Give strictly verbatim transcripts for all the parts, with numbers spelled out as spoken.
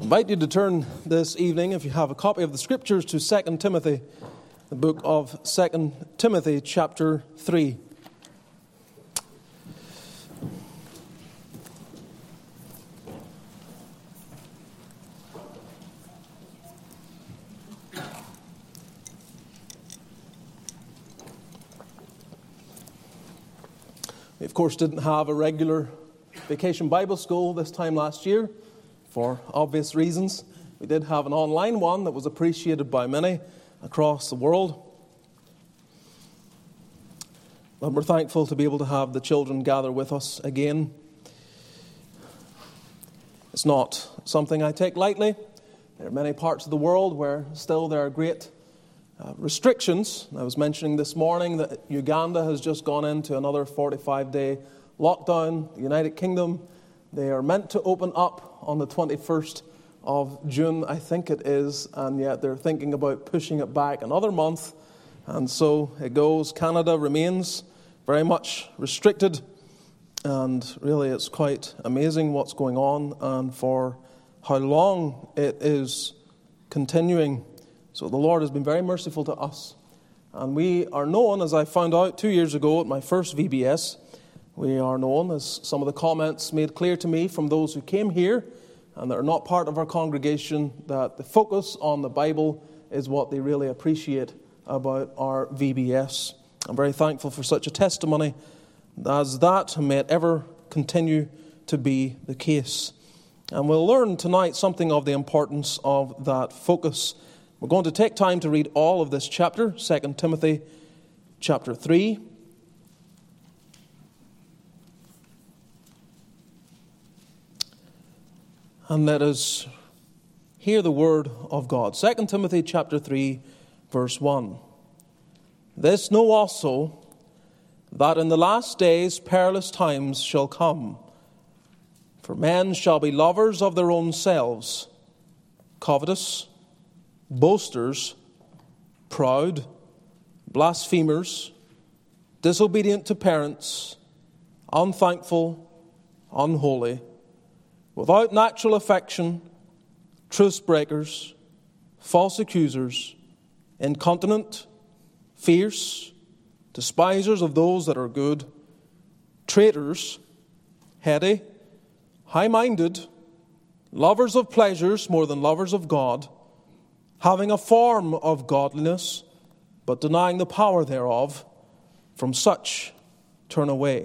I invite you to turn this evening, if you have a copy of the Scriptures, to Second Timothy, the book of Second Timothy, chapter three. We, of course, didn't have a regular Vacation Bible School this time last year, for obvious reasons. We did have an online one that was appreciated by many across the world. But we're thankful to be able to have the children gather with us again. It's not something I take lightly. There are many parts of the world where still there are great uh, restrictions. I was mentioning this morning that Uganda has just gone into another forty-five day lockdown. The United Kingdom, they are meant to open up on the twenty-first of June, I think it is, and yet they're thinking about pushing it back another month. And so it goes. Canada remains very much restricted, and really it's quite amazing what's going on and for how long it is continuing. So the Lord has been very merciful to us. And we are known, as I found out two years ago at my first V B S, we are known, as some of the comments made clear to me from those who came here and that are not part of our congregation, that the focus on the Bible is what they really appreciate about our V B S. I'm very thankful for such a testimony as that, and may it ever continue to be the case. And we'll learn tonight something of the importance of that focus. We're going to take time to read all of this chapter, Second Timothy chapter three. And let us hear the word of God. Second Timothy chapter three, verse one. This know also, that in the last days perilous times shall come. For men shall be lovers of their own selves, covetous, boasters, proud, blasphemers, disobedient to parents, unthankful, unholy, without natural affection, truce breakers, false accusers, incontinent, fierce, despisers of those that are good, traitors, heady, high-minded, lovers of pleasures more than lovers of God, having a form of godliness, but denying the power thereof. From such turn away.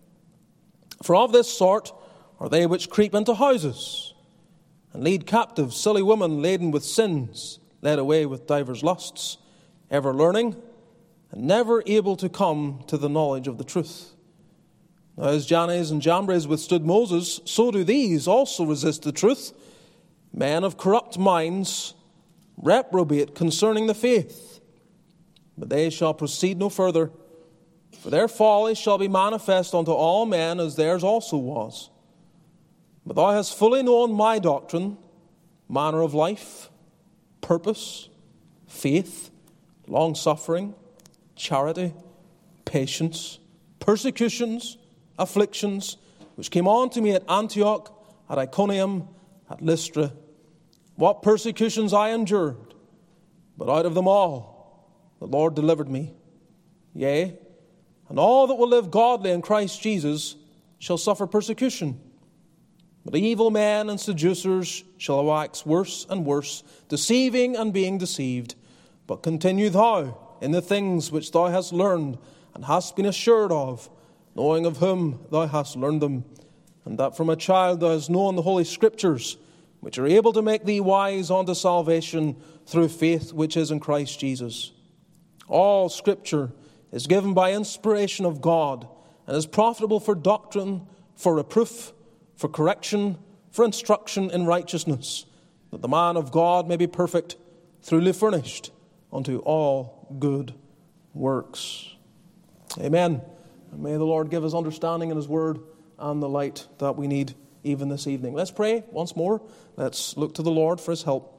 For of this sort are they which creep into houses, and lead captive silly women laden with sins, led away with divers lusts, ever learning, and never able to come to the knowledge of the truth. Now as Jannes and Jambres withstood Moses, so do these also resist the truth. Men of corrupt minds reprobate concerning the faith. But they shall proceed no further, for their folly shall be manifest unto all men, as theirs also was. But thou hast fully known my doctrine, manner of life, purpose, faith, long-suffering, charity, patience, persecutions, afflictions, which came on to me at Antioch, at Iconium, at Lystra. What persecutions I endured, but out of them all the Lord delivered me. Yea, and all that will live godly in Christ Jesus shall suffer persecution. But evil men and seducers shall wax worse and worse, deceiving and being deceived. But continue thou in the things which thou hast learned and hast been assured of, knowing of whom thou hast learned them, and that from a child thou hast known the Holy Scriptures, which are able to make thee wise unto salvation through faith which is in Christ Jesus. All Scripture is given by inspiration of God, and is profitable for doctrine, for reproof, for correction, for instruction in righteousness, that the man of God may be perfect, truly furnished unto all good works. Amen. And may the Lord give us understanding in His word and the light that we need even this evening. Let's pray once more. Let's look to the Lord for His help.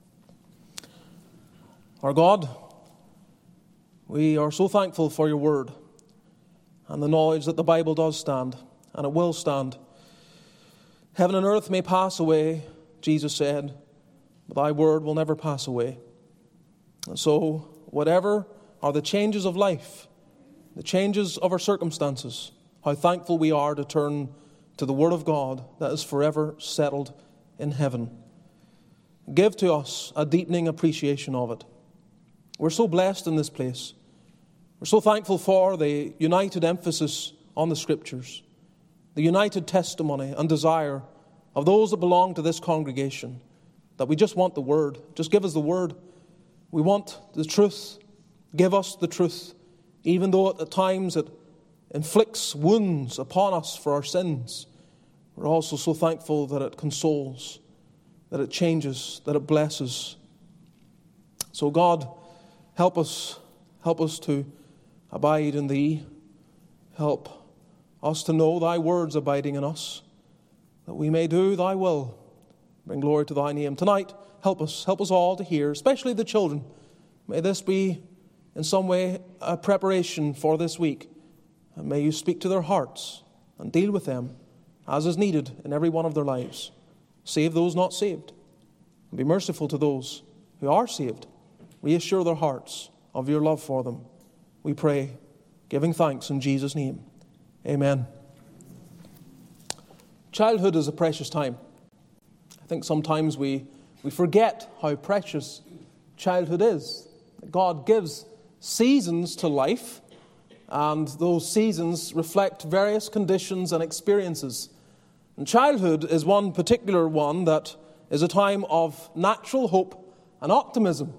Our God, we are so thankful for your word and the knowledge that the Bible does stand, and it will stand. Heaven and earth may pass away, Jesus said, but thy word will never pass away. And so, whatever are the changes of life, the changes of our circumstances, how thankful we are to turn to the Word of God that is forever settled in heaven. Give to us a deepening appreciation of it. We're so blessed in this place. We're so thankful for the united emphasis on the Scriptures, the united testimony and desire of those that belong to this congregation, that we just want the Word. Just give us the Word. We want the truth. Give us the truth, even though at times it inflicts wounds upon us for our sins. We're also so thankful that it consoles, that it changes, that it blesses. So God, help us, help us to abide in Thee. Help us to know Thy words abiding in us, that we may do Thy will. Bring glory to Thy name. Tonight, help us, help us all to hear, especially the children. May this be in some way a preparation for this week. And may You speak to their hearts and deal with them as is needed in every one of their lives. Save those not saved. And be merciful to those who are saved. Reassure their hearts of Your love for them. We pray, giving thanks in Jesus' name. Amen. Childhood is a precious time. I think sometimes we, we forget how precious childhood is. God gives seasons to life, and those seasons reflect various conditions and experiences. And childhood is one particular one that is a time of natural hope and optimism.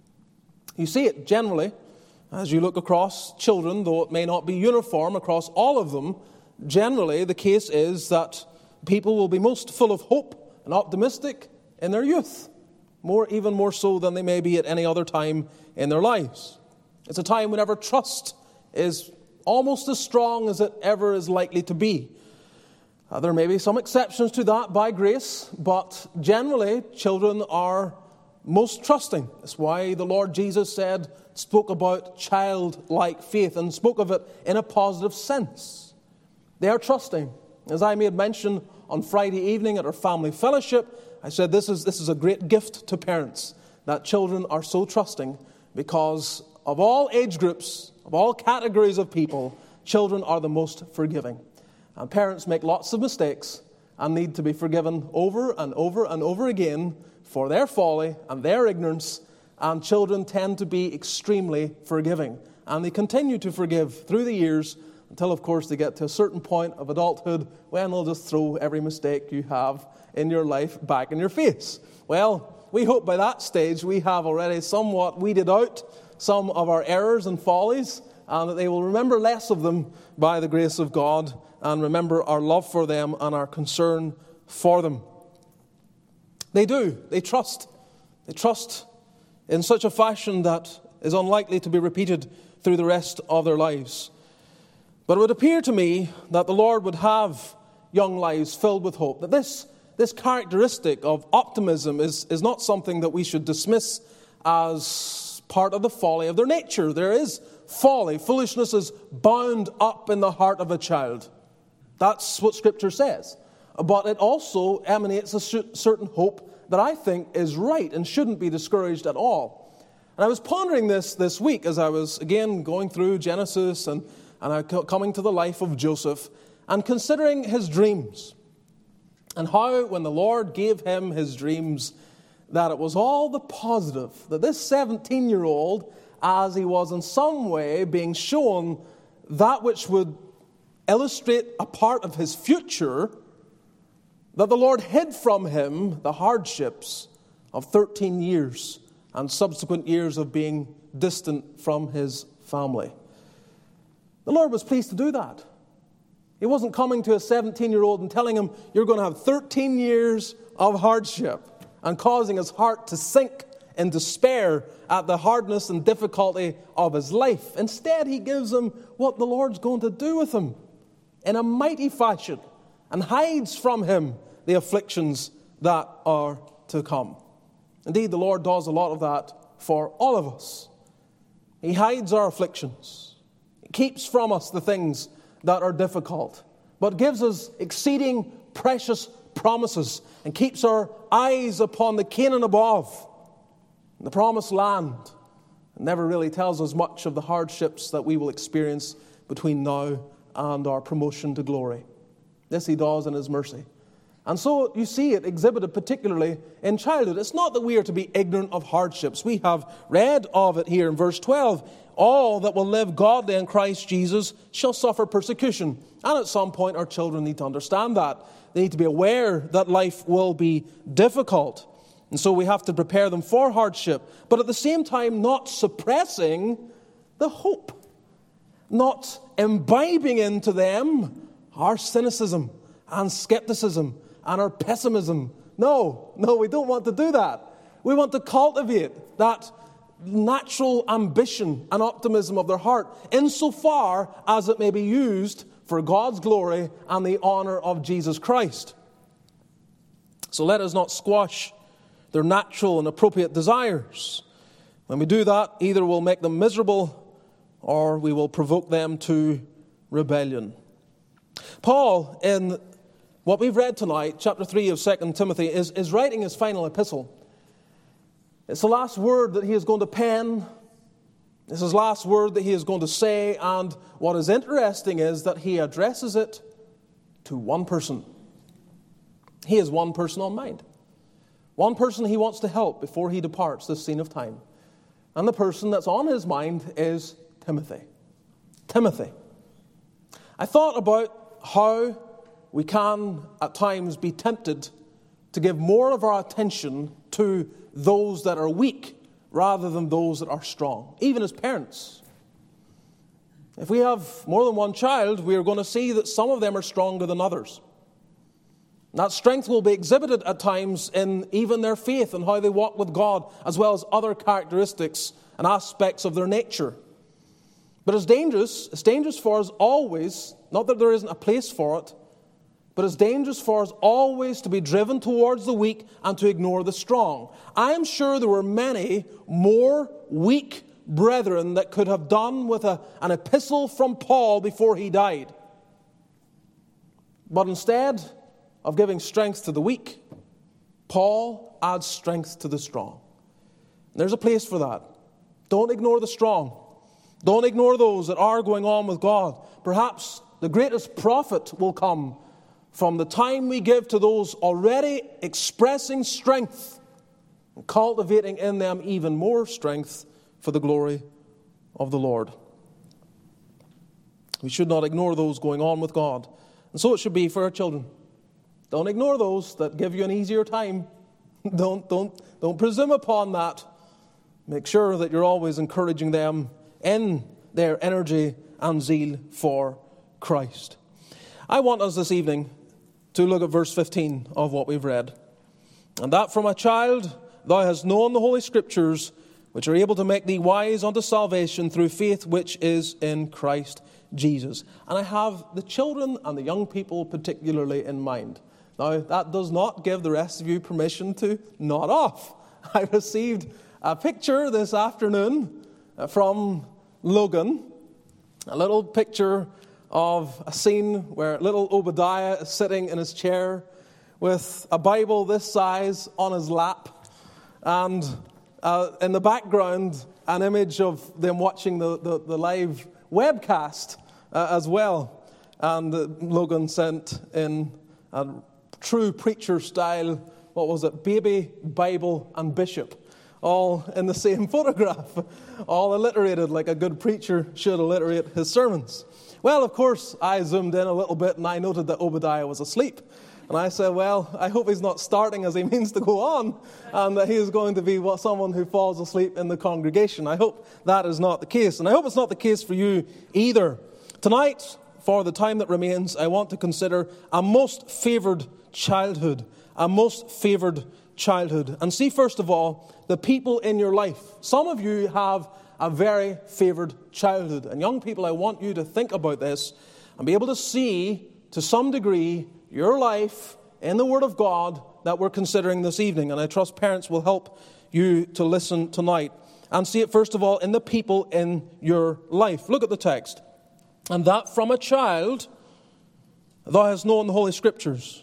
You see it generally as you look across children, though it may not be uniform across all of them. Generally, the case is that people will be most full of hope and optimistic in their youth, more even more so than they may be at any other time in their lives. It's a time whenever trust is almost as strong as it ever is likely to be. Uh, there may be some exceptions to that by grace, but generally children are most trusting. That's why the Lord Jesus said, spoke about childlike faith and spoke of it in a positive sense. They are trusting. As I made mention on Friday evening at our family fellowship, I said this is, this is a great gift to parents, that children are so trusting, because of all age groups, of all categories of people, children are the most forgiving. And parents make lots of mistakes and need to be forgiven over and over and over again for their folly and their ignorance, and children tend to be extremely forgiving. And they continue to forgive through the years until, of course, they get to a certain point of adulthood when they'll just throw every mistake you have in your life back in your face. Well, we hope by that stage we have already somewhat weeded out some of our errors and follies, and that they will remember less of them by the grace of God, and remember our love for them and our concern for them. They do. They trust. They trust in such a fashion that is unlikely to be repeated through the rest of their lives. But it would appear to me that the Lord would have young lives filled with hope, that this, this characteristic of optimism is, is not something that we should dismiss as part of the folly of their nature. There is folly. Foolishness is bound up in the heart of a child. That's what Scripture says. But it also emanates a certain hope that I think is right and shouldn't be discouraged at all. And I was pondering this this week as I was, again, going through Genesis and, and I coming to the life of Joseph and considering his dreams. And how, when the Lord gave him his dreams, that it was all the positive. That this seventeen-year-old, as he was in some way being shown that which would illustrate a part of his future, that the Lord hid from him the hardships of thirteen years and subsequent years of being distant from his family. The Lord was pleased to do that. He wasn't coming to a seventeen-year-old and telling him, you're going to have thirteen years of hardship, and causing his heart to sink in despair at the hardness and difficulty of his life. Instead, he gives him what the Lord's going to do with him in a mighty fashion, and hides from him the afflictions that are to come. Indeed, the Lord does a lot of that for all of us. He hides our afflictions. He keeps from us the things that are difficult, but gives us exceeding precious promises and keeps our eyes upon the Canaan above, the promised land. It never really tells us much of the hardships that we will experience between now and our promotion to glory. This he does in his mercy. And so you see it exhibited particularly in childhood. It's not that we are to be ignorant of hardships. We have read of it here in verse twelve. All that will live godly in Christ Jesus shall suffer persecution. And at some point our children need to understand that. They need to be aware that life will be difficult. And so we have to prepare them for hardship. But at the same time not suppressing the hope. Not imbibing into them our cynicism and skepticism and our pessimism. No, no, we don't want to do that. We want to cultivate that natural ambition and optimism of their heart insofar as it may be used for God's glory and the honor of Jesus Christ. So let us not squash their natural and appropriate desires. When we do that, either we'll make them miserable or we will provoke them to rebellion. Paul, in what we've read tonight, chapter three of Second Timothy, is, is writing his final epistle. It's the last word that he is going to pen. It's his last word that he is going to say. And what is interesting is that he addresses it to one person. He has one person on mind. One person he wants to help before he departs this scene of time. And the person that's on his mind is Timothy. Timothy. I thought about how we can at times be tempted to give more of our attention to those that are weak rather than those that are strong, even as parents. If we have more than one child, we are going to see that some of them are stronger than others. That strength will be exhibited at times in even their faith and how they walk with God, as well as other characteristics and aspects of their nature. But it's dangerous. It's dangerous for us always, not that there isn't a place for it, but it's dangerous for us always to be driven towards the weak and to ignore the strong. I am sure there were many more weak brethren that could have done with a, an epistle from Paul before he died. But instead of giving strength to the weak, Paul adds strength to the strong. There's a place for that. Don't ignore the strong. Don't ignore those that are going on with God. Perhaps the greatest profit will come from the time we give to those already expressing strength and cultivating in them even more strength for the glory of the Lord. We should not ignore those going on with God. And so it should be for our children. Don't ignore those that give you an easier time. Don't, don't, don't presume upon that. Make sure that you're always encouraging them in their energy and zeal for Christ. I want us this evening to look at verse fifteen of what we've read. And that from a child thou hast known the Holy Scriptures, which are able to make thee wise unto salvation through faith which is in Christ Jesus. And I have the children and the young people particularly in mind. Now, that does not give the rest of you permission to nod off. I received a picture this afternoon from Logan, a little picture of a scene where little Obadiah is sitting in his chair with a Bible this size on his lap, and uh, in the background an image of them watching the, the, the live webcast uh, as well. And uh, Logan sent in a true preacher style, what was it, baby, Bible and bishop, all in the same photograph, all alliterated like a good preacher should alliterate his sermons. Well, of course, I zoomed in a little bit and I noted that Obadiah was asleep. And I said, well, I hope he's not starting as he means to go on, and that he is going to be someone who falls asleep in the congregation. I hope that is not the case. And I hope it's not the case for you either. Tonight, for the time that remains, I want to consider a most favored childhood. A most favored childhood. And see, first of all, the people in your life. Some of you have a very favored childhood. And young people, I want you to think about this and be able to see, to some degree, your life in the Word of God that we're considering this evening. And I trust parents will help you to listen tonight. And see it, first of all, in the people in your life. Look at the text. And that from a child thou hast known the Holy Scriptures.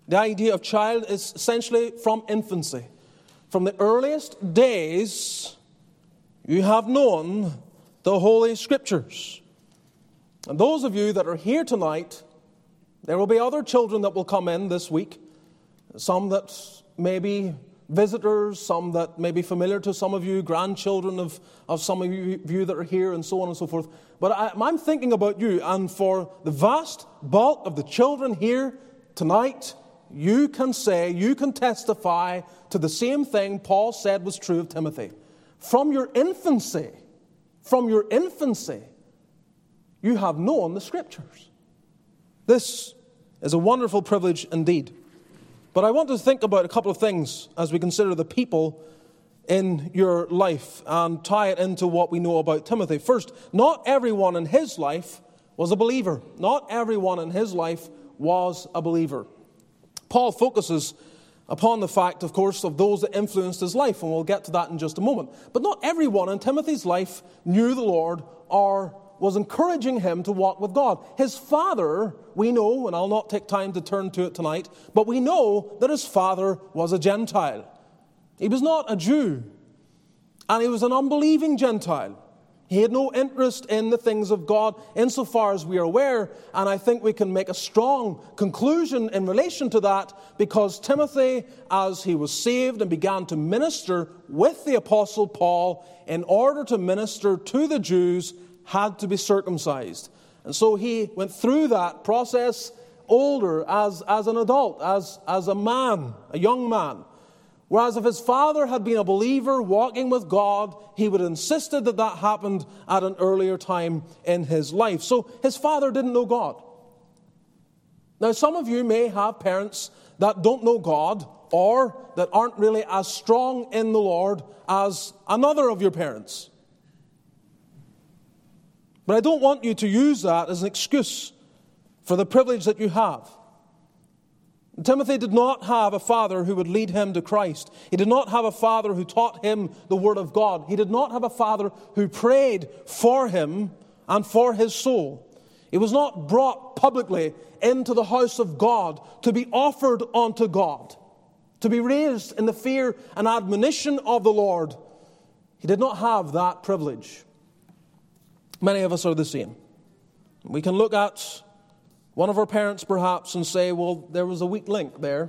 The idea of child is essentially from infancy. From the earliest days, you have known the Holy Scriptures. And those of you that are here tonight, there will be other children that will come in this week. Some that may be visitors, some that may be familiar to some of you, grandchildren of, of some of you, you that are here, and so on and so forth. But I, I'm thinking about you, and for the vast bulk of the children here tonight, you can say, you can testify to the same thing Paul said was true of Timothy. From your infancy, from your infancy, you have known the Scriptures. This is a wonderful privilege indeed. But I want to think about a couple of things as we consider the people in your life and tie it into what we know about Timothy. First, not everyone in his life was a believer. Not everyone in his life was a believer. Paul focuses upon the fact, of course, of those that influenced his life, and we'll get to that in just a moment. But not everyone in Timothy's life knew the Lord or was encouraging him to walk with God. His father, we know, and I'll not take time to turn to it tonight, but we know that his father was a Gentile. He was not a Jew, and he was an unbelieving Gentile. He had no interest in the things of God insofar as we are aware, and I think we can make a strong conclusion in relation to that because Timothy, as he was saved and began to minister with the Apostle Paul in order to minister to the Jews, had to be circumcised. And so he went through that process older, as, as an adult, as, as a man, a young man. Whereas if his father had been a believer walking with God, he would have insisted that that happened at an earlier time in his life. So his father didn't know God. Now some of you may have parents that don't know God or that aren't really as strong in the Lord as another of your parents. But I don't want you to use that as an excuse for the privilege that you have. Timothy did not have a father who would lead him to Christ. He did not have a father who taught him the Word of God. He did not have a father who prayed for him and for his soul. He was not brought publicly into the house of God to be offered unto God, to be raised in the fear and admonition of the Lord. He did not have that privilege. Many of us are the same. We can look at one of our parents perhaps and say, well, there was a weak link there.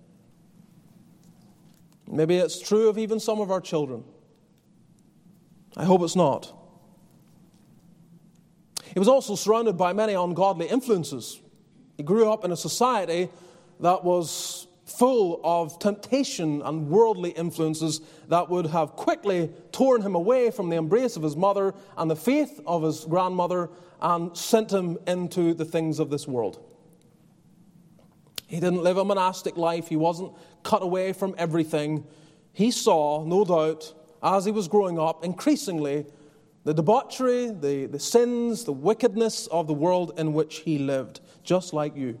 Maybe it's true of even some of our children. I hope it's not. He was also surrounded by many ungodly influences. He grew up in a society that was full of temptation and worldly influences that would have quickly torn him away from the embrace of his mother and the faith of his grandmother and sent him into the things of this world. He didn't live a monastic life. He wasn't cut away from everything. He saw, no doubt, as he was growing up, increasingly the debauchery, the, the sins, the wickedness of the world in which he lived, just like you.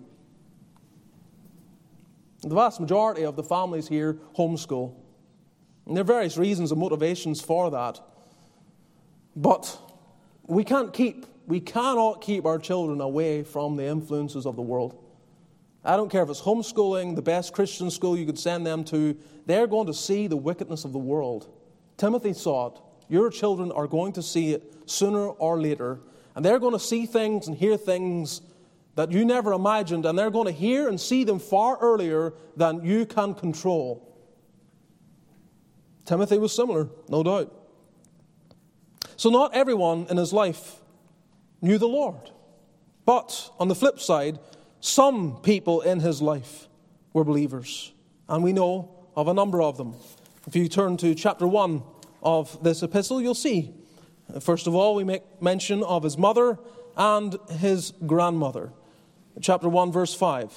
The vast majority of the families here homeschool. And there are various reasons and motivations for that. But we can't keep, we cannot keep our children away from the influences of the world. I don't care if it's homeschooling, the best Christian school you could send them to, they're going to see the wickedness of the world. Timothy saw it. Your children are going to see it sooner or later. And they're going to see things and hear things that you never imagined, and they're going to hear and see them far earlier than you can control. Timothy was similar, no doubt. So not everyone in his life knew the Lord. But on the flip side, some people in his life were believers. And we know of a number of them. If you turn to chapter one of this epistle, you'll see. First of all, we make mention of his mother and his grandmother. Chapter one, verse five.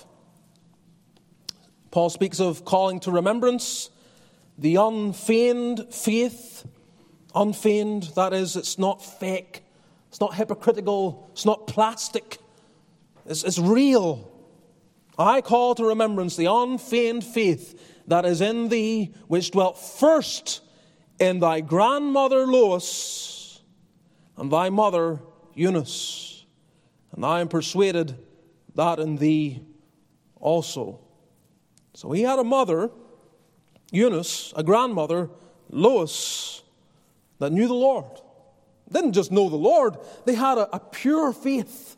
Paul speaks of calling to remembrance the unfeigned faith. Unfeigned, that is, it's not fake. It's not hypocritical. It's not plastic. It's, it's real. I call to remembrance the unfeigned faith that is in thee, which dwelt first in thy grandmother Lois and thy mother Eunice. And I am persuaded that in thee also. So he had a mother, Eunice, a grandmother, Lois, that knew the Lord. Didn't just know the Lord, they had a, a pure faith.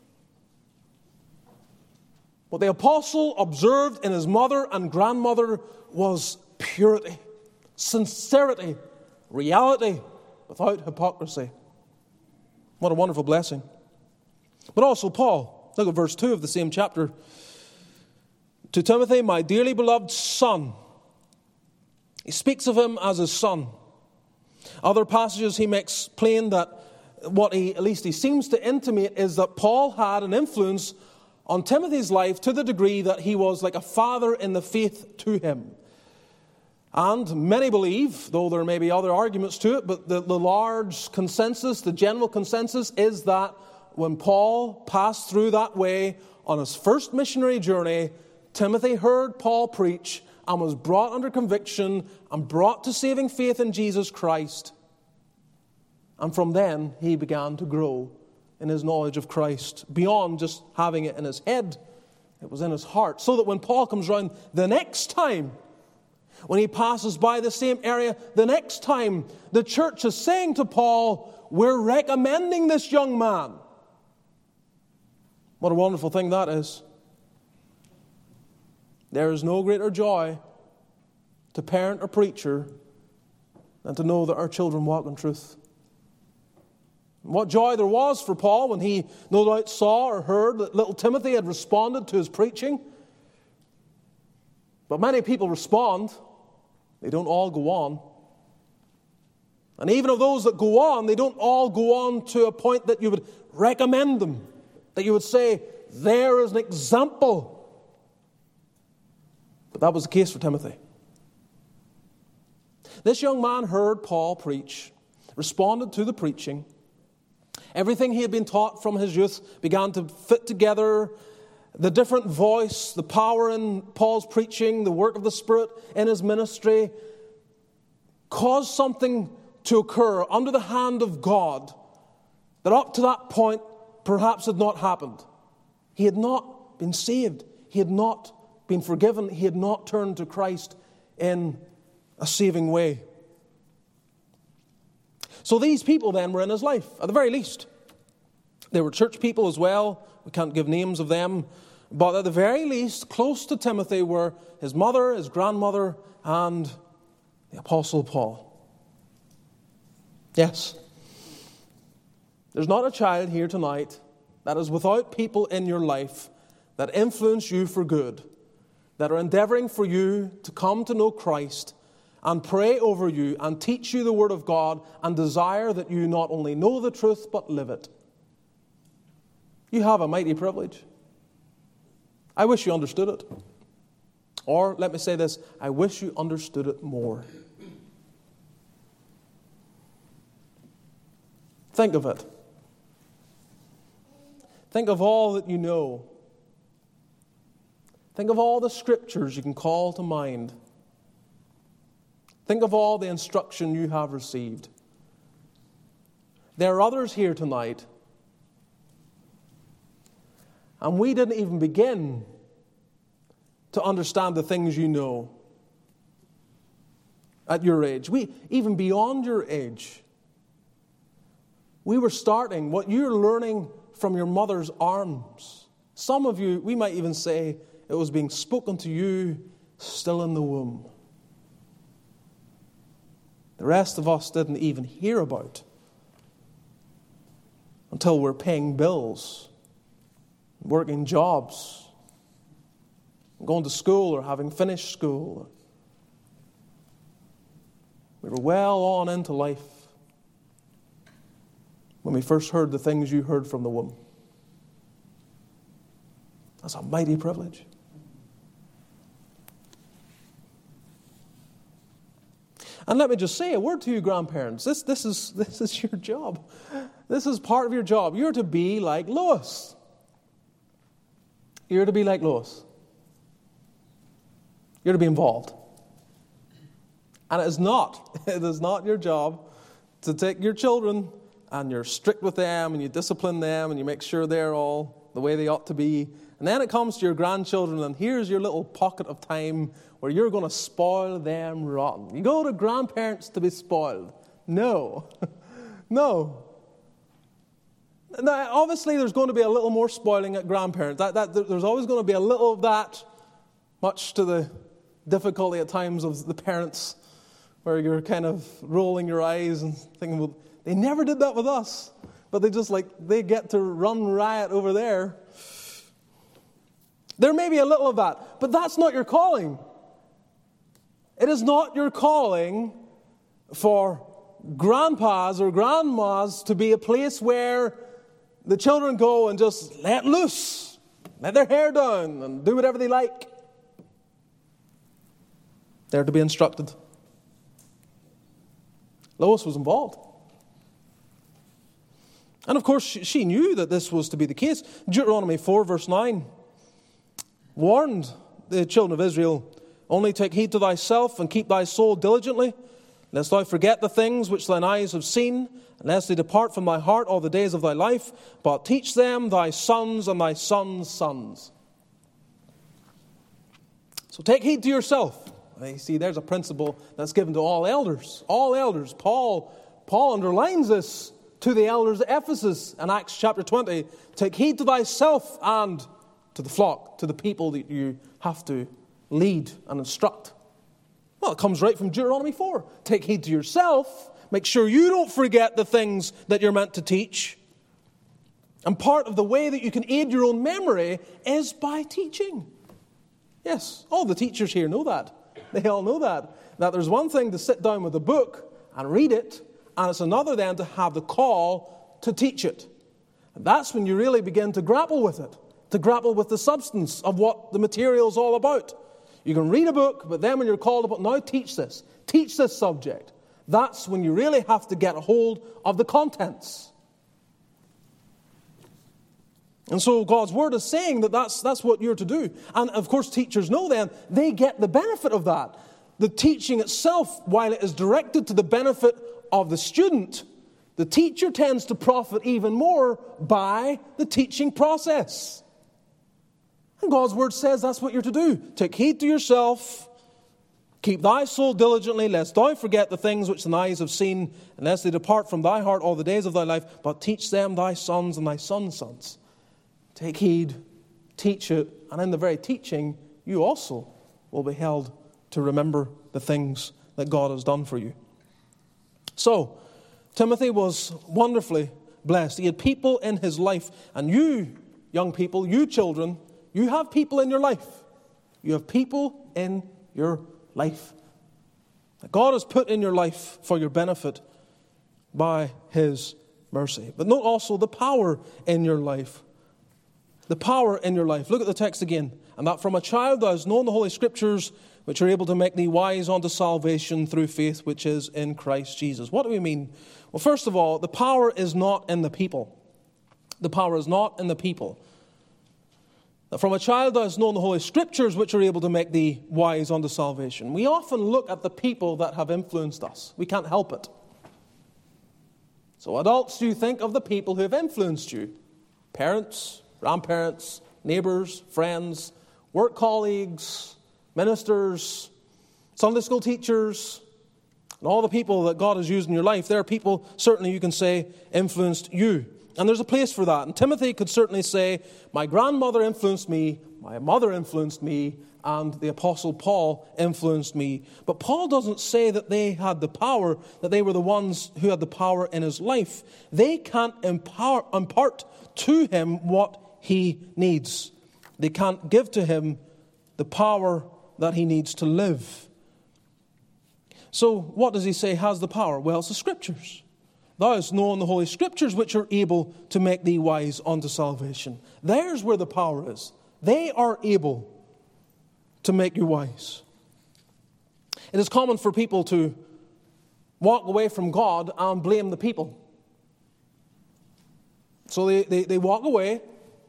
What the apostle observed in his mother and grandmother was purity, sincerity, reality, without hypocrisy. What a wonderful blessing. But also Paul, look at verse two of the same chapter. To Timothy, my dearly beloved son. He speaks of him as his son. Other passages he makes plain that what he, at least he seems to intimate, is that Paul had an influence on Timothy's life to the degree that he was like a father in the faith to him. And many believe, though there may be other arguments to it, but the, the large consensus, the general consensus is that when Paul passed through that way on his first missionary journey, Timothy heard Paul preach and was brought under conviction and brought to saving faith in Jesus Christ. And from then, he began to grow in his knowledge of Christ, beyond just having it in his head. It was in his heart. So that when Paul comes round the next time, when he passes by the same area the next time, the church is saying to Paul, we're recommending this young man. What a wonderful thing that is. There is no greater joy to parent or preacher than to know that our children walk in truth. What joy there was for Paul when he no doubt saw or heard that little Timothy had responded to his preaching. But many people respond. They don't all go on. And even of those that go on, they don't all go on to a point that you would recommend them. That you would say, there is an example. But that was the case for Timothy. This young man heard Paul preach, responded to the preaching. Everything he had been taught from his youth began to fit together. The different voice, the power in Paul's preaching, the work of the Spirit in his ministry caused something to occur under the hand of God that up to that point perhaps had not happened. He had not been saved. He had not been forgiven. He had not turned to Christ in a saving way. So these people then were in his life, at the very least. They were church people as well. We can't give names of them. But at the very least, close to Timothy were his mother, his grandmother, and the Apostle Paul. Yes. There's not a child here tonight that is without people in your life that influence you for good, that are endeavoring for you to come to know Christ and pray over you and teach you the Word of God and desire that you not only know the truth but live it. You have a mighty privilege. I wish you understood it. Or, let me say this, I wish you understood it more. Think of it. Think of all that you know. Think of all the scriptures you can call to mind. Think of all the instruction you have received. There are others here tonight, and we didn't even begin to understand the things you know at your age. We, even beyond your age, we were starting what you're learning from your mother's arms. Some of you, we might even say, it was being spoken to you still in the womb. The rest of us didn't even hear about until we're paying bills, working jobs, going to school or having finished school. We were well on into life when we first heard the things you heard from the womb. That's a mighty privilege. And let me just say a word to you, grandparents. This, this, is, this is your job. This is part of your job. You're to be like Lois. You're to be like Lois. You're to be involved. And it is not, it is not your job to take your children and you're strict with them and you discipline them and you make sure they're all the way they ought to be And then it comes to your grandchildren, and here's your little pocket of time where you're going to spoil them rotten. You go to grandparents to be spoiled. No. No. Now, obviously, there's going to be a little more spoiling at grandparents. That, that, there's always going to be a little of that, much to the difficulty at times of the parents, where you're kind of rolling your eyes and thinking, well, they never did that with us. But they just like, they get to run riot over there. There may be a little of that, but that's not your calling. It is not your calling for grandpas or grandmas to be a place where the children go and just let loose, let their hair down and do whatever they like. They're to be instructed. Lois was involved. And of course, she knew that this was to be the case. Deuteronomy four, verse nine, warned the children of Israel, only take heed to thyself and keep thy soul diligently, lest thou forget the things which thine eyes have seen, and lest they depart from thy heart all the days of thy life, but teach them thy sons and thy sons' sons. So take heed to yourself. You see, there's a principle that's given to all elders. All elders. Paul, Paul underlines this to the elders at Ephesus in Acts chapter twenty. Take heed to thyself and to the flock, to the people that you have to lead and instruct. Well, it comes right from Deuteronomy four. Take heed to yourself. Make sure you don't forget the things that you're meant to teach. And part of the way that you can aid your own memory is by teaching. Yes, all the teachers here know that. They all know that. That there's one thing to sit down with a book and read it, and it's another then to have the call to teach it. And that's when you really begin to grapple with it, to grapple with the substance of what the material is all about. You can read a book, but then when you're called upon, now teach this, teach this subject, that's when you really have to get a hold of the contents. And so God's Word is saying that that's, that's what you're to do. And of course, teachers know then, they get the benefit of that. The teaching itself, while it is directed to the benefit of the student, the teacher tends to profit even more by the teaching process. And God's Word says that's what you're to do. Take heed to yourself. Keep thy soul diligently, lest thou forget the things which thine eyes have seen, and lest they depart from thy heart all the days of thy life, but teach them thy sons and thy sons' sons. Take heed, teach it, and in the very teaching, you also will be held to remember the things that God has done for you. So, Timothy was wonderfully blessed. He had people in his life, and you, young people, you children, you have people in your life. You have people in your life that God has put in your life for your benefit by His mercy. But note also the power in your life. The power in your life. Look at the text again. And that from a child thou hast known the Holy Scriptures, which are able to make thee wise unto salvation through faith which is in Christ Jesus. What do we mean? Well, first of all, the power is not in the people. The power is not in the people. That from a child thou hast known the Holy Scriptures, which are able to make thee wise unto salvation. We often look at the people that have influenced us. We can't help it. So adults, you think of the people who have influenced you. Parents, grandparents, neighbors, friends, work colleagues, ministers, Sunday school teachers, and all the people that God has used in your life. There are people, certainly you can say, influenced you. And there's a place for that. And Timothy could certainly say, my grandmother influenced me, my mother influenced me, and the Apostle Paul influenced me. But Paul doesn't say that they had the power, that they were the ones who had the power in his life. They can't empower, impart to him what he needs. They can't give to him the power that he needs to live. So what does he say has the power? Well, it's the Scriptures. Thou hast known the Holy Scriptures, which are able to make thee wise unto salvation. There's where the power is. They are able to make you wise. It is common for people to walk away from God and blame the people. So they, they, they walk away,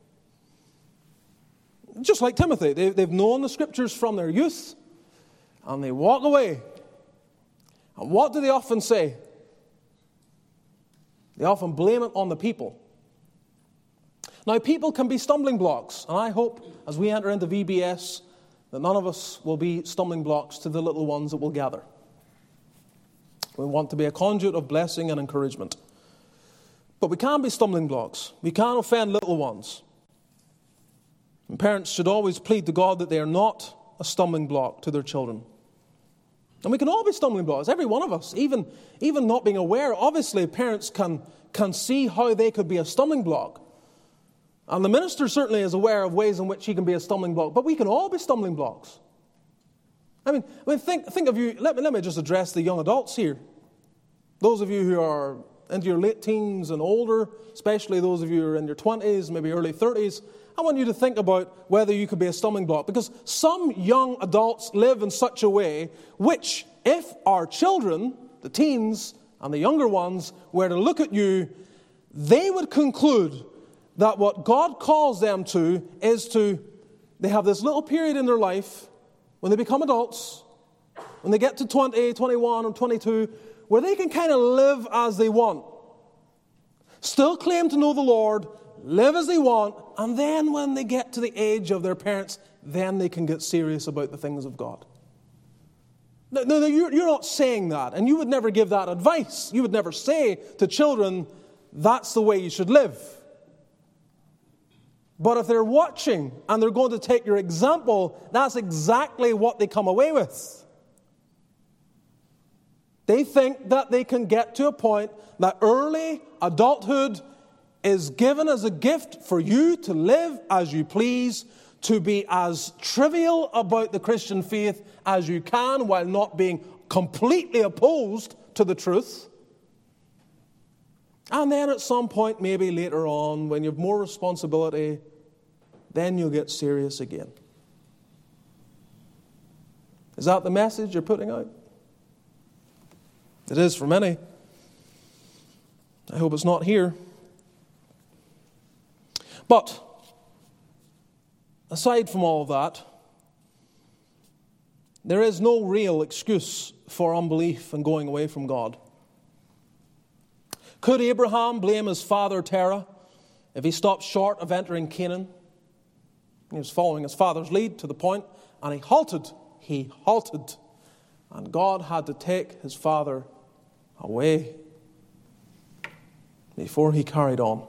just like Timothy. They, they've known the Scriptures from their youth, and they walk away. And what do they often say? They often blame it on the people. Now, people can be stumbling blocks, and I hope as we enter into V B S that none of us will be stumbling blocks to the little ones that will gather. We want to be a conduit of blessing and encouragement. But we can be stumbling blocks. We can offend little ones. And parents should always plead to God that they are not a stumbling block to their children. And we can all be stumbling blocks, every one of us, even, even not being aware. Obviously, parents can, can see how they could be a stumbling block. And the minister certainly is aware of ways in which he can be a stumbling block. But we can all be stumbling blocks. I mean, I mean think, think of you, let me, let me just address the young adults here. Those of you who are into your late teens and older, especially those of you who are in your twenties, maybe early thirties, I want you to think about whether you could be a stumbling block. Because some young adults live in such a way which, if our children, the teens and the younger ones, were to look at you, they would conclude that what God calls them to is to, they have this little period in their life when they become adults, when they get to twenty, twenty-one, or twenty-two, where they can kind of live as they want. Still claim to know the Lord, live as they want, and then when they get to the age of their parents, then they can get serious about the things of God. No, no, you're, you're not saying that, and you would never give that advice. You would never say to children, that's the way you should live. But if they're watching and they're going to take your example, that's exactly what they come away with. They think that they can get to a point that early adulthood is given as a gift for you to live as you please, to be as trivial about the Christian faith as you can while not being completely opposed to the truth. And then at some point, maybe later on, when you have more responsibility, then you'll get serious again. Is that the message you're putting out? It is for many. I hope it's not here. But, aside from all of that, there is no real excuse for unbelief and going away from God. Could Abraham blame his father Terah if he stopped short of entering Canaan? He was following his father's lead to the point, and he halted. He halted. And God had to take his father away before he carried on.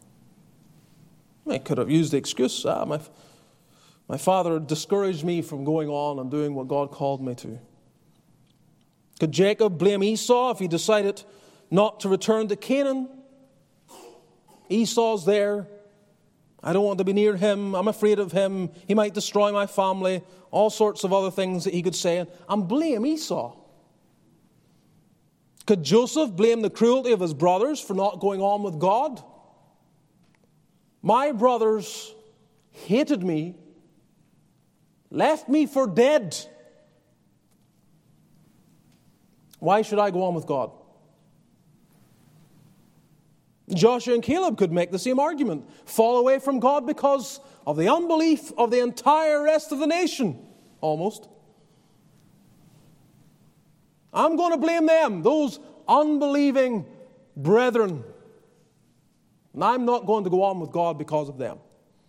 He could have used the excuse, ah, my, my father discouraged me from going on and doing what God called me to. Could Jacob blame Esau if he decided not to return to Canaan? Esau's there. I don't want to be near him. I'm afraid of him. He might destroy my family. All sorts of other things that he could say. And blame Esau. Could Joseph blame the cruelty of his brothers for not going on with God? My brothers hated me, left me for dead. Why should I go on with God? Joshua and Caleb could make the same argument. Fall away from God because of the unbelief of the entire rest of the nation, almost. I'm going to blame them, those unbelieving brethren. And I'm not going to go on with God because of them.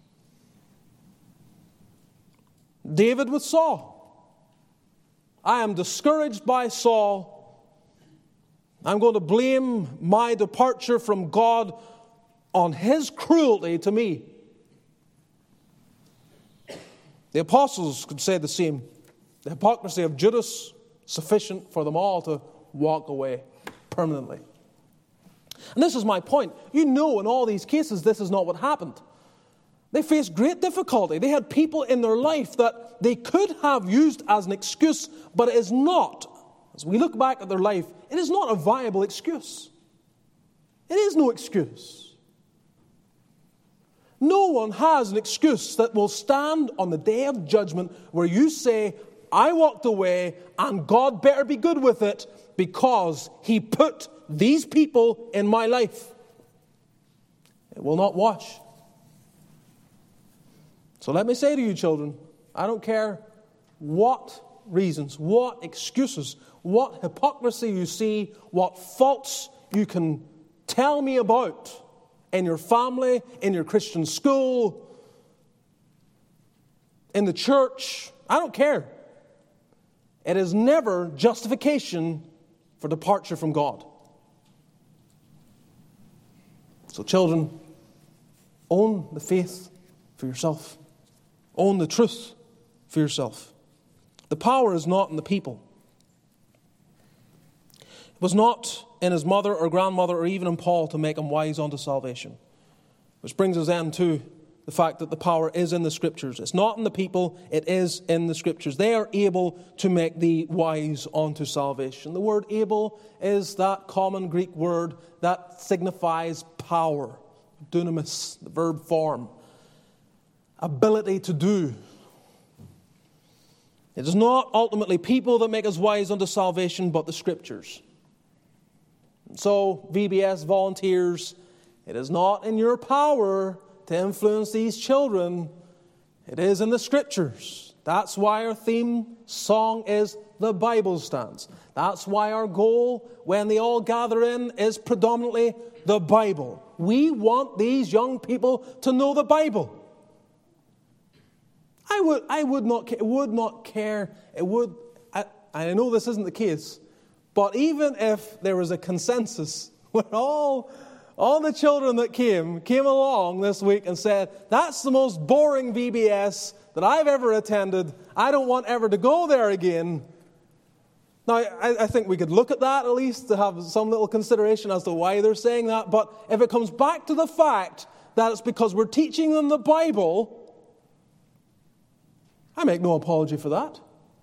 David with Saul. I am discouraged by Saul. I'm going to blame my departure from God on his cruelty to me. The apostles could say the same. The hypocrisy of Judas, sufficient for them all to walk away permanently. And this is my point. You know in all these cases this is not what happened. They faced great difficulty. They had people in their life that they could have used as an excuse, but it is not. As we look back at their life, it is not a viable excuse. It is no excuse. No one has an excuse that will stand on the day of judgment where you say, I walked away and God better be good with it because He put these people in my life. It will not wash. So let me say to you, children, I don't care what reasons, what excuses, what hypocrisy you see, what faults you can tell me about. in your family, in your Christian school, in the church. I don't care. It is never justification for departure from God. So children, own the faith for yourself. Own the truth for yourself. The power is not in the people. It was not in his mother or grandmother or even in Paul to make him wise unto salvation. Which brings us then to the fact that the power is in the Scriptures. It's not in the people, it is in the Scriptures. They are able to make thee wise unto salvation. The word able is that common Greek word that signifies power. Dunamis, the verb form. Ability to do. It is not ultimately people that make us wise unto salvation, but the Scriptures. So, V B S volunteers, it is not in your power to influence these children. It is in the Scriptures. That's why our theme song is The Bible Stands. That's why our goal when they all gather in is predominantly the Bible. We want these young people to know the Bible. I would, I would not, would not care. It would. I, I know this isn't the case, but even if there was a consensus where all, all the children that came came along this week and said, "That's the most boring V B S that I've ever attended. I don't want ever to go there again." Now, I, I think we could look at that at least to have some little consideration as to why they're saying that. But if it comes back to the fact that it's because we're teaching them the Bible, I make no apology for that.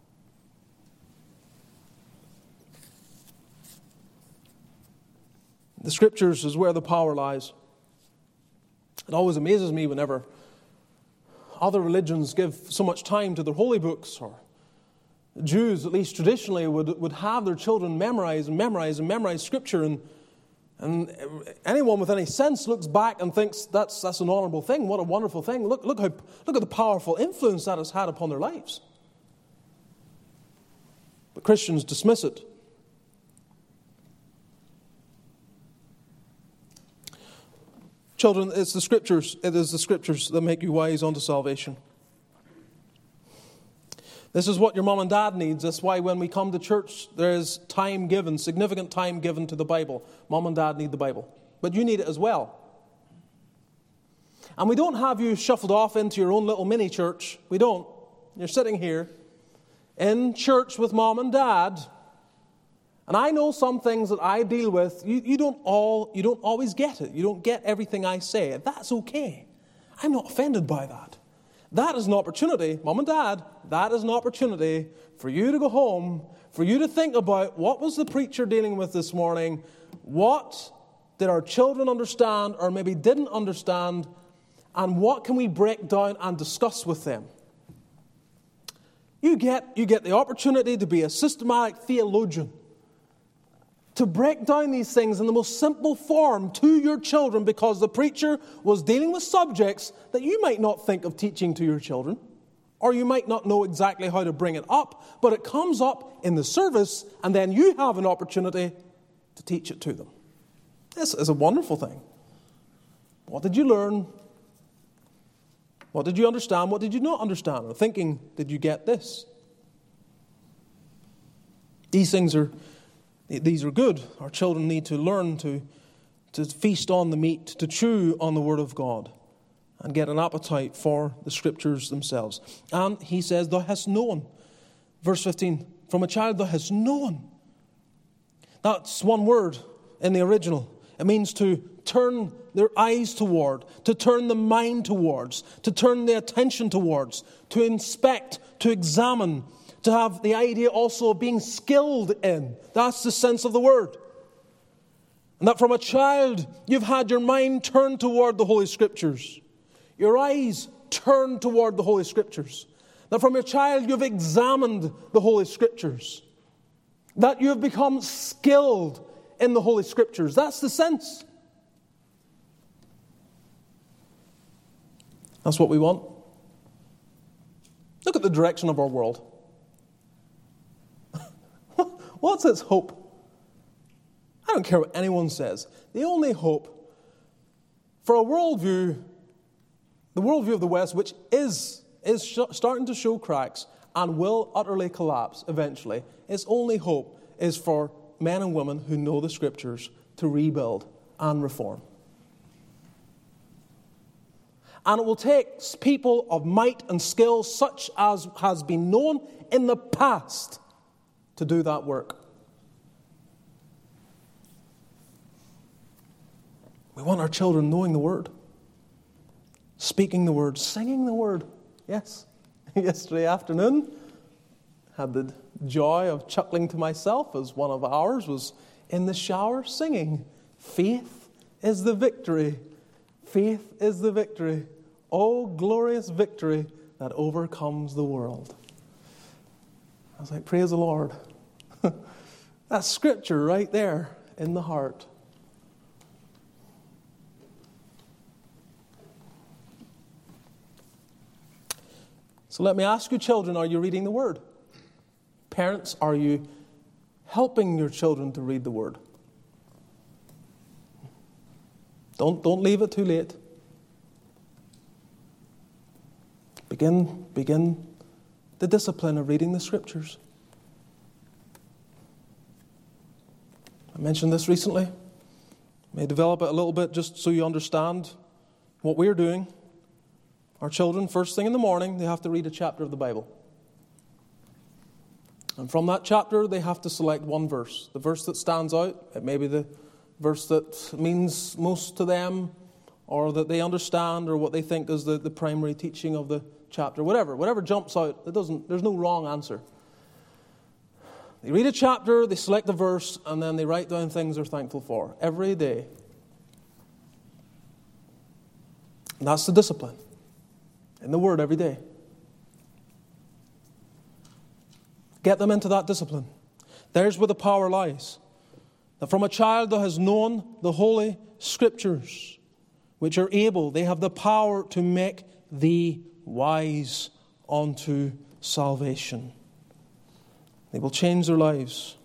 The Scriptures is where the power lies. It always amazes me whenever other religions give so much time to their holy books, or Jews, at least traditionally, would, would have their children memorize and memorize and memorize Scripture, and, and anyone with any sense looks back and thinks that's, that's an honorable thing. What a wonderful thing. Look, look, how, look at the powerful influence that has had upon their lives. But Christians dismiss it. Children, it's the Scriptures. It is the Scriptures that make you wise unto salvation. This is what your mom and dad needs. That's why when we come to church, there is time given, significant time given to the Bible. Mom and dad need the Bible. But you need it as well. And we don't have you shuffled off into your own little mini church. We don't. You're sitting here in church with mom and dad. And I know some things that I deal with, you, you don't all you don't always get it. You don't get everything I say. That's okay. I'm not offended by that. That is an opportunity, mom and dad, that is an opportunity for you to go home, for you to think about what was the preacher dealing with this morning, what did our children understand or maybe didn't understand, and what can we break down and discuss with them. You get, you get the opportunity to be a systematic theologian, to break down these things in the most simple form to your children, because the preacher was dealing with subjects that you might not think of teaching to your children, or you might not know exactly how to bring it up, but it comes up in the service, and then you have an opportunity to teach it to them. This is a wonderful thing. What did you learn? What did you understand? What did you not understand? Or thinking, did you get this? These things are These are good. Our children need to learn to, to feast on the meat, to chew on the Word of God, and get an appetite for the Scriptures themselves. And he says, thou hast known. Verse fifteen, from a child thou hast known. That's one word in the original. It means to turn their eyes toward, to turn the mind towards, to turn the attention towards, to inspect, to examine, to have the idea also of being skilled in. That's the sense of the word. And that from a child, you've had your mind turned toward the Holy Scriptures. Your eyes turned toward the Holy Scriptures. That from your child, you've examined the Holy Scriptures. That you have become skilled in the Holy Scriptures. That's the sense. That's what we want. Look at the direction of our world. What's its hope? I don't care what anyone says. The only hope For a worldview, the worldview of the West, which is, is sh- starting to show cracks and will utterly collapse eventually, its only hope is for men and women who know the Scriptures to rebuild and reform. And it will take people of might and skill such as has been known in the past to do that work. We want our children knowing the Word, speaking the Word, singing the Word. Yes, yesterday afternoon, had the joy of chuckling to myself as one of ours was in the shower singing, "Faith is the victory, faith is the victory, oh glorious victory that overcomes the world." I was like, praise the Lord. That's Scripture right there in the heart. So let me ask you, children, are you reading the Word? Parents, are you helping your children to read the Word? Don't, don't leave it too late. Begin, begin the discipline of reading the Scriptures. I mentioned this recently. I may develop it a little bit just so you understand what we're doing. Our children, first thing in the morning, they have to read a chapter of the Bible. And from that chapter, they have to select one verse. The verse that stands out, it may be the verse that means most to them, or that they understand, or what they think is the, the primary teaching of the chapter. Whatever, whatever jumps out, it doesn't. There's no wrong answer. They read a chapter, they select a verse, and then they write down things they're thankful for every day. And that's the discipline in the Word every day. Get them into that discipline. There's where the power lies. That from a child that has known the Holy Scriptures, which are able, they have the power to make thee wise unto salvation. They will change their lives.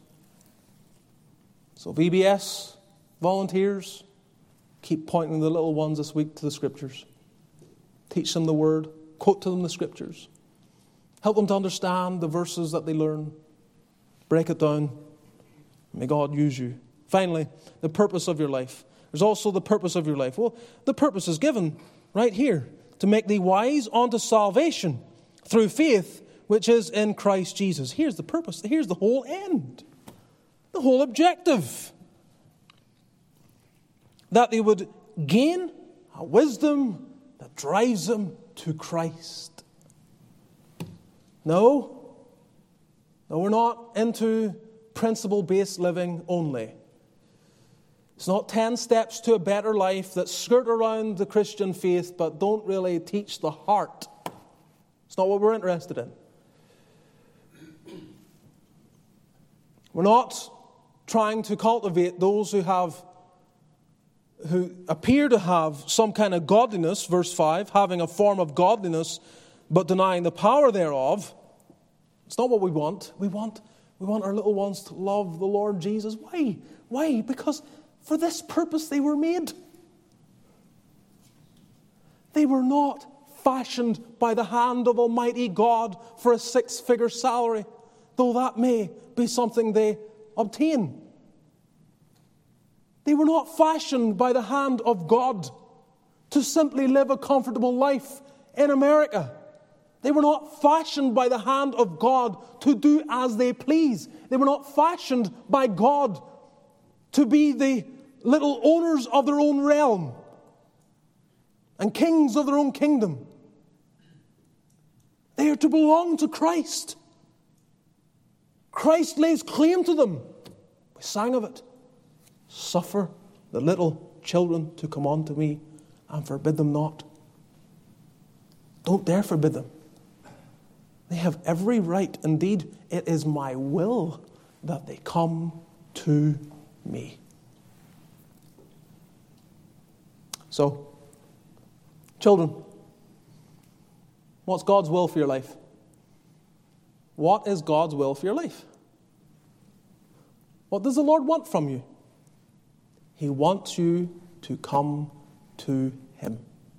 So V B S, volunteers, keep pointing the little ones this week to the Scriptures. Teach them the Word. Quote to them the Scriptures. Help them to understand the verses that they learn. Break it down. May God use you. Finally, the purpose of your life. There's also the purpose of your life. Well, the purpose is given right here. To make thee wise unto salvation through faith, which is in Christ Jesus. Here's the purpose. Here's the whole end. The whole objective. That they would gain a wisdom that drives them to Christ. No. No, we're not into principle-based living only. It's not ten steps to a better life that skirt around the Christian faith but don't really teach the heart. It's not what we're interested in. We're not trying to cultivate those who have, who appear to have some kind of godliness, verse five, having a form of godliness but denying the power thereof. It's not what we want. We want, we want our little ones to love the Lord Jesus. Why? Why? Because for this purpose they were made. They were not fashioned by the hand of Almighty God for a six-figure salary, though that may be something they obtain. They were not fashioned by the hand of God to simply live a comfortable life in America. They were not fashioned by the hand of God to do as they please. They were not fashioned by God to be the little owners of their own realm and kings of their own kingdom. They are to belong to Christ. Christ lays claim to them. We sang of it. Suffer the little children to come unto me and forbid them not. Don't dare forbid them. They have every right. Indeed, it is my will that they come to me. So, children, what's God's will for your life? What is God's will for your life? What does the Lord want from you? He wants you to come to Him.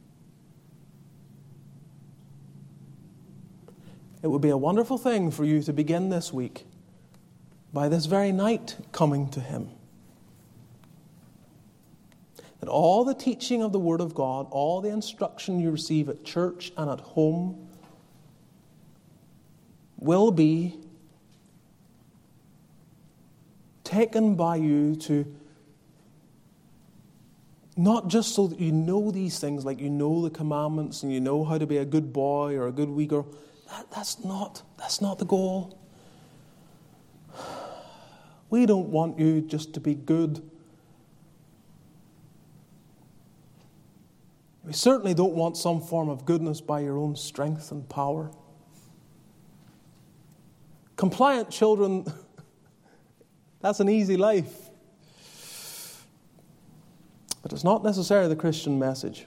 It would be a wonderful thing for you to begin this week by this very night coming to Him. That all the teaching of the Word of God, all the instruction you receive at church and at home will be taken by you to not just so that you know these things, like you know the commandments and you know how to be a good boy or a good wee girl. That, that's not, that's not the goal. We don't want you just to be good. We certainly don't want some form of goodness by your own strength and power. Compliant children, that's an easy life. But it's not necessarily the Christian message.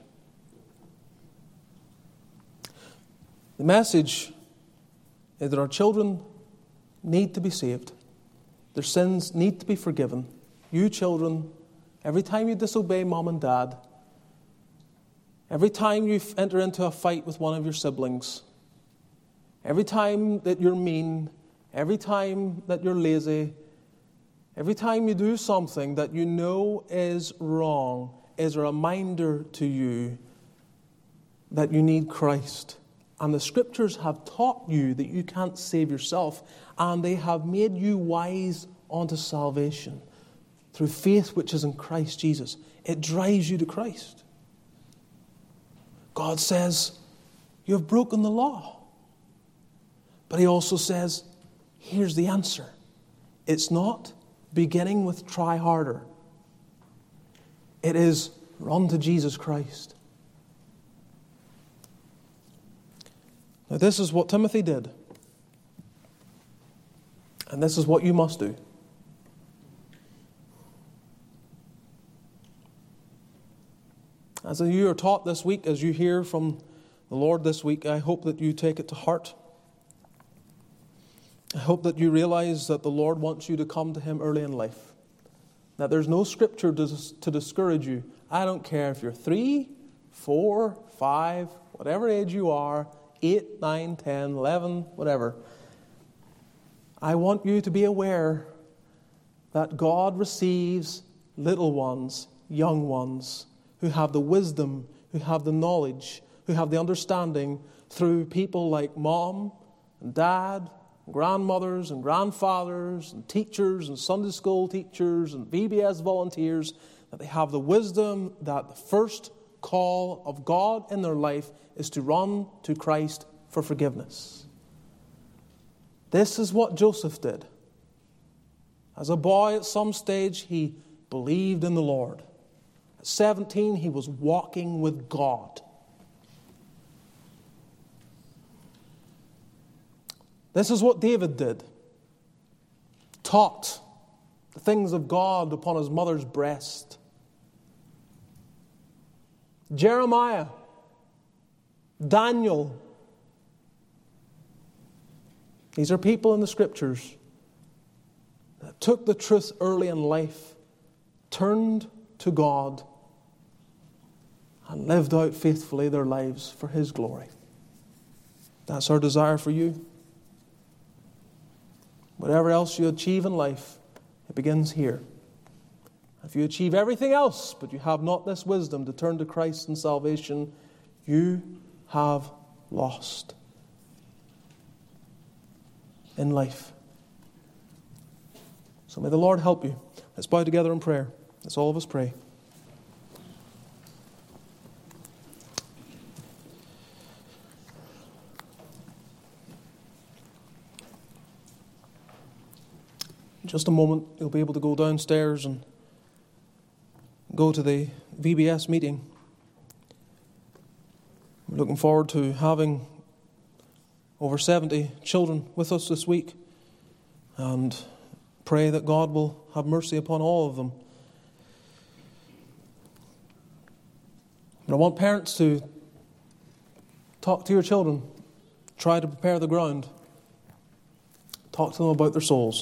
The message is that our children need to be saved. Their sins need to be forgiven. You children, every time you disobey mom and dad, every time you enter into a fight with one of your siblings, every time that you're mean, every time that you're lazy, every time you do something that you know is wrong, is a reminder to you that you need Christ. And the Scriptures have taught you that you can't save yourself, and they have made you wise unto salvation through faith which is in Christ Jesus. It drives you to Christ. God says, you have broken the law. But He also says, here's the answer. It's not beginning with try harder. It is run to Jesus Christ. Now, this is what Timothy did. And this is what you must do. As you are taught this week, as you hear from the Lord this week, I hope that you take it to heart. I hope that you realize that the Lord wants you to come to Him early in life. That there's no Scripture to, to discourage you. I don't care if you're three, four, five, whatever age you are, eight, nine, ten, eleven, whatever. I want you to be aware that God receives little ones, young ones, who have the wisdom, who have the knowledge, who have the understanding through people like mom and dad, and grandmothers and grandfathers and teachers and Sunday school teachers and V B S volunteers, that they have the wisdom that the first call of God in their life is to run to Christ for forgiveness. This is what Joseph did. As a boy, at some stage, he believed in the Lord. At seventeen, he was walking with God. This is what David did. Taught the things of God upon his mother's breast. Jeremiah, Daniel. These are people in the Scriptures that took the truth early in life, turned to God, and lived out faithfully their lives for His glory. That's our desire for you. Whatever else you achieve in life, it begins here. If you achieve everything else, but you have not this wisdom to turn to Christ and salvation, you have lost in life. So may the Lord help you. Let's bow together in prayer. Let's all of us pray. In just a moment, you'll be able to go downstairs and go to the V B S meeting. We're looking forward to having over seventy children with us this week, and pray that God will have mercy upon all of them. But I want parents to talk to your children, try to prepare the ground, talk to them about their souls.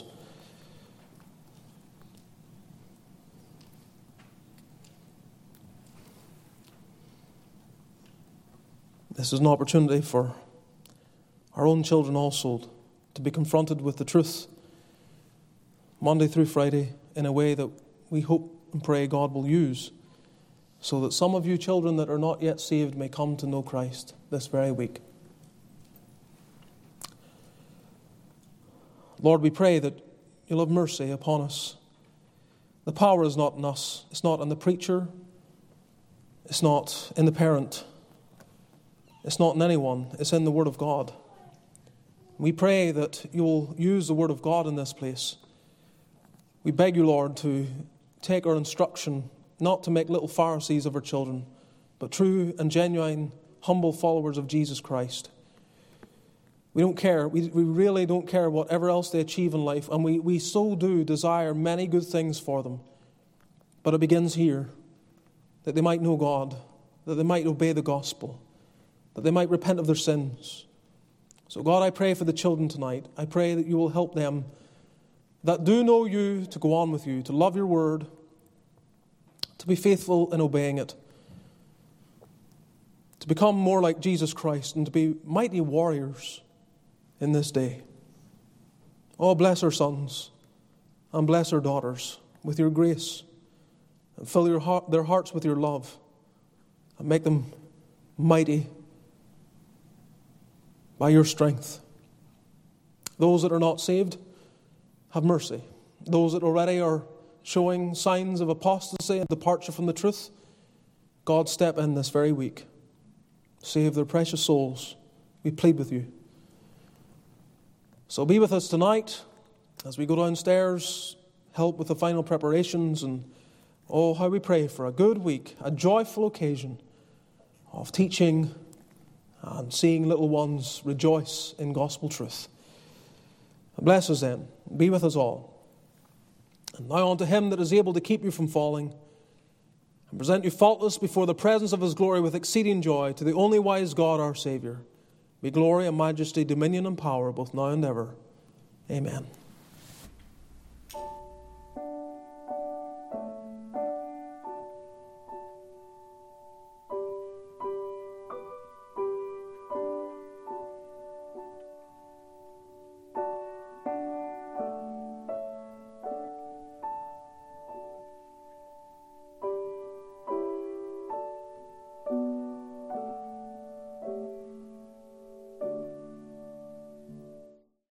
This is an opportunity for our own children also to be confronted with the truth Monday through Friday in a way that we hope and pray God will use, so that some of you children that are not yet saved may come to know Christ this very week. Lord, we pray that you'll have mercy upon us. The power is not in us. It's not in the preacher. It's not in the parent. It's not in anyone. It's in the Word of God. We pray that you'll use the Word of God in this place. We beg you, Lord, to take our instruction, not to make little Pharisees of our children, but true and genuine, humble followers of Jesus Christ. We don't care. We, we really don't care whatever else they achieve in life, and we, we so do desire many good things for them. But it begins here, that they might know God, that they might obey the gospel, that they might repent of their sins. So God, I pray for the children tonight. I pray that you will help them that do know you to go on with you, to love your word, to be faithful in obeying it, to become more like Jesus Christ, and to be mighty warriors in this day. Oh, bless our sons and bless our daughters with your grace, and fill your heart, their hearts with your love, and make them mighty by your strength. Those that are not saved, have mercy. Those that already are showing signs of apostasy and departure from the truth, God, step in this very week. Save their precious souls. We plead with you. So be with us tonight as we go downstairs, help with the final preparations, and oh, how we pray for a good week, a joyful occasion of teaching and seeing little ones rejoice in gospel truth. Bless us then. Be with us all. And now unto him that is able to keep you from falling and present you faultless before the presence of his glory with exceeding joy, to the only wise God our Saviour, be glory and majesty, dominion and power, both now and ever. Amen.